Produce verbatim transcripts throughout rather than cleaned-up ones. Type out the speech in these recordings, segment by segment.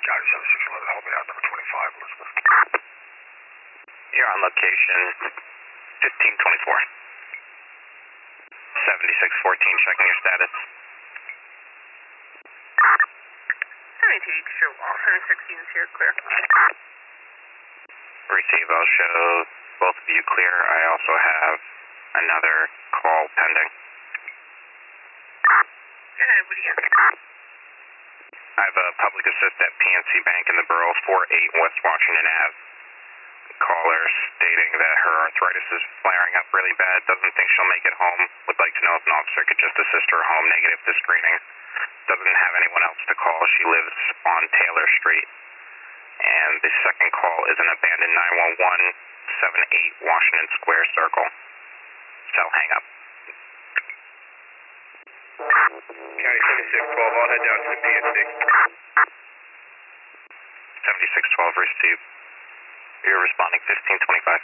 Johnny seven six one one, hold me out, number twenty-five, Elizabeth. You're on location fifteen twenty-four. seventy-six fourteen, checking your status. seventy-two, you can show all. seven sixteen is here, clear. Receive, I'll show both of you clear. I also have another call pending. Go ahead, what do you got? I have a public assist at P N C Bank in the borough, four eight West Washington Avenue. Caller stating that her arthritis is flaring up really bad, doesn't think she'll make it home, would like to know if an officer could just assist her home, negative to screening. Doesn't have anyone else to call. She lives on Taylor Street. And the second call is an abandoned nine one one, seven eight Washington Square Circle. Cell hang up. County seventy-six twelve, I'll head down to the P N C. seventy-six twelve received. You're responding fifteen twenty-five.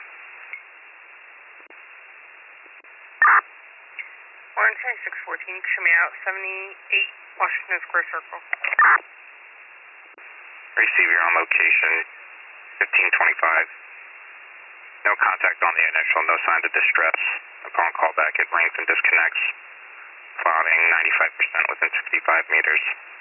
one twenty-six fourteen, show me out. seventy-eight Washington Square Circle. Receive, you're on location fifteen twenty-five. No contact on the initial, no signs of distress. Upon callback, it rings and disconnects. Plotting ninety-five percent within sixty-five meters.